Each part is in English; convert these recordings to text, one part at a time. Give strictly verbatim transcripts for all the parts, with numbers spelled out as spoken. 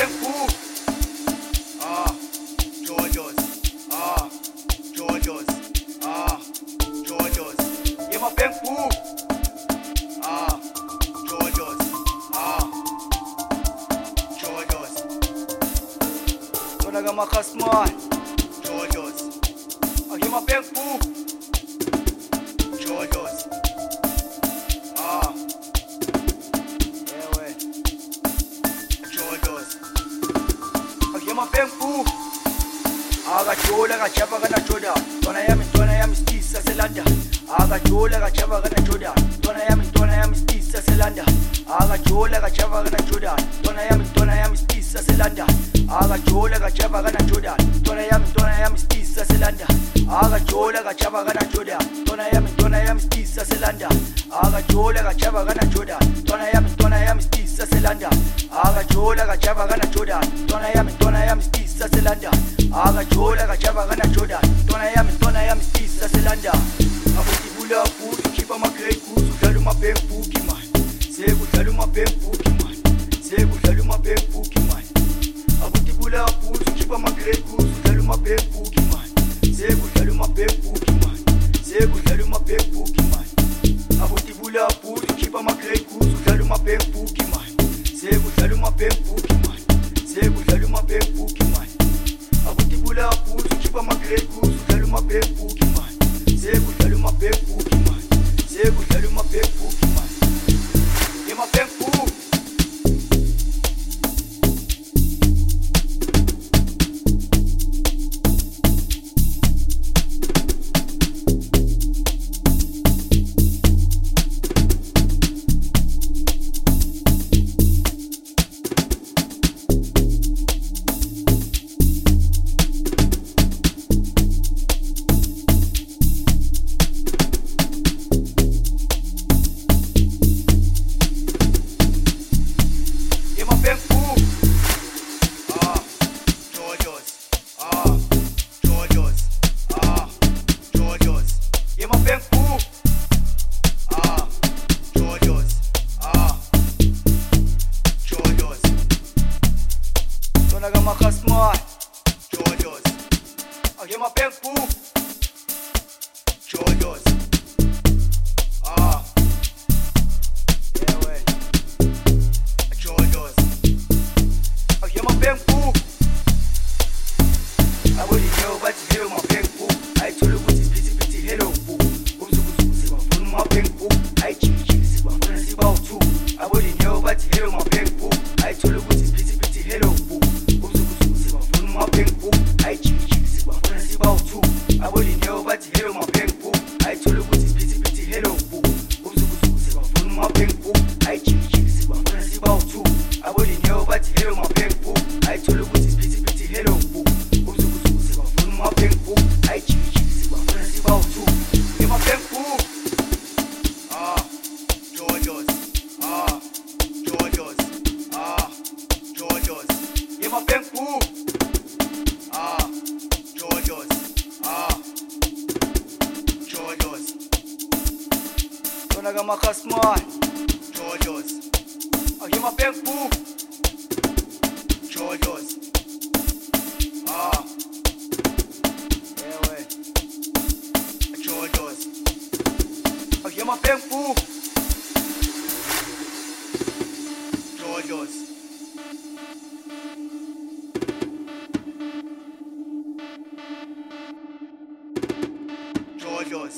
Pengu. Ah, Jojos. Ah, Jojos. Ah, Jojos. Yema Pengu. Ah, Jojos. Ah, Jojos. Tona gama kasman. Jojos. Ah, yema Pengu. Jojos. Ah. Ewe. Jojos. Akiyama Pengu. Aga jola ga chapa kana joda. Tona yami tona yami stisa selanda. Aga jola ga chapa kana joda. Tona yami tona yami stisa selanda. Aga jola ga chapa kana joda. Tona yami tona yami stisa selanda. Aga jola ga chapa kana joda. Tona yami tona yami stisa selanda. Aga jola ga chapa kana joda. Tona yami tona yami stisa selanda. Aga jola ga chapa kana joda. Tona yami tona yami stisa selanda. Aga jola ga chapa kana joda. Tona yami tona yami stisa selanda. Aga jola ga chapa kana joda. Tona yami tona yami stisa selanda. Abuti bula futhi khipa magrade kuzu dlala umapembu man. Sekudlala umapembu man. Sekudlala umapembu man. Abuti bula futhi khipa magrade kuzu dlala umapembu man. Sekudlala umapembu man. Sekudlala umapembu man. Abuti bula futhi khipa magrade kuzu dlala umapembu man. Sekudlala umapembu man. Sekudlala umapembu man. Abuti bula futhi khipa magrade kuzu dlala umapembu man. Sekudlala umapembu man. Sekudlala umapembu man. Yema Pengu. Yema Pengu. Ah, Jojos. Ah, Jojos. Ah, Jojos. Yema Pengu. Ah, Jojos. Ah, Jojos. Tona gama kasman. Jojos. Ah, yema Pengu. Jojos. Ah. Ewe. Jojos. Akiyama Pengu. Abodi yo bathi hello mapengu. Ayithola ukuthi sipithi pithi hello bu. Umzukuzuku sibafuna mapengu. Ayichiki sibafuna sibawu. Abodi yo bathi hello mapengu. Ayithola ukuthi sipithi pithi hello bu. Umzukuzuku sibafuna mapengu. Ayichiki sibafuna sibawu. Abodi yo bathi hello mapengu. Ayithola ukuthi sipithi pithi hello bu. Umzukuzuku sibafuna mapengu. Ayichiki sibafuna sibawu. Abodi yo bathi hello mapengu. Ayithola ukuthi sipithi pithi hello bu. Umzukuzuku sibafuna mapengu. Ayichiki sibafuna sibawu. Yema Pengu. Ah, Jojos. Ah, Jojos. Ah, Jojos. Yema Pengu. Ah, Jojos. Ah, Jojos. Tona gama kasman. Jojos. Ah, yema Pengu. Jojos. Ah. Ewe. Jojos. Ah, yema Pengu. Jojos. Jojos.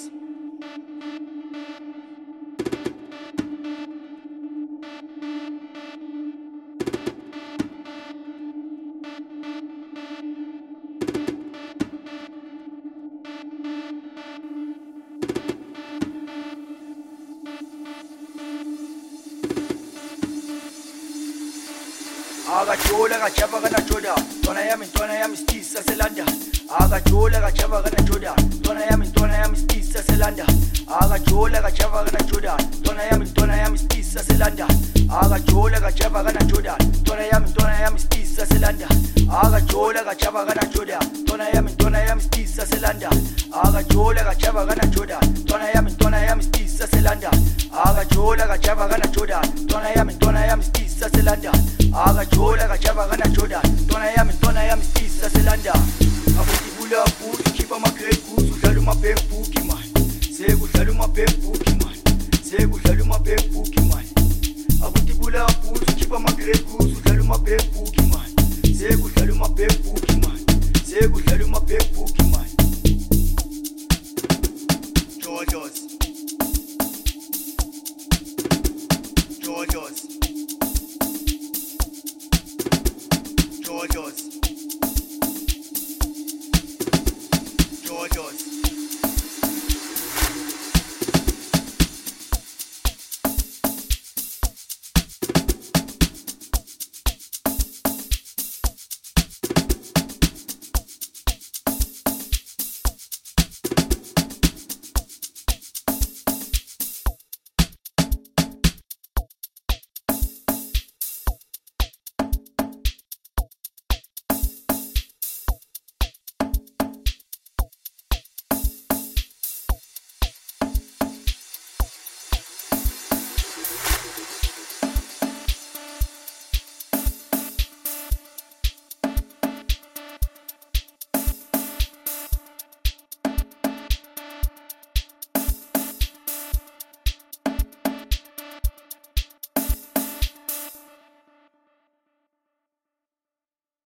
Aga jola ga chapa kana joda. Tona yami tona yami stisa selanda. Aga jola ga chapa kana joda. Tona yami tona yami stisa selanda. Aga jola ga chapa kana joda. Tona yami tona yami stisa selanda. Aga jola ga chapa kana joda. Tona yami tona yami stisa selanda. Aga jola ga chapa kana joda. Tona yami tona yami stisa selanda. Aga jola ga chapa kana joda. Tona yami tona yami stisa selanda. akajola kajava kana Jordan ntwana yami ntwana yami stis saseLondon akajola kajava kana Jordan ntwana yami ntwana yami stis saseLondon akutibula futhi khipha ama great goods udlala uma bank book man sekudlala uma bank book man sekudlala uma bank book man akutibula futhi khipha ama great goods udlala uma bank book man sekudlala uma bank book man sekudlala uma bank book man Georgios Georgios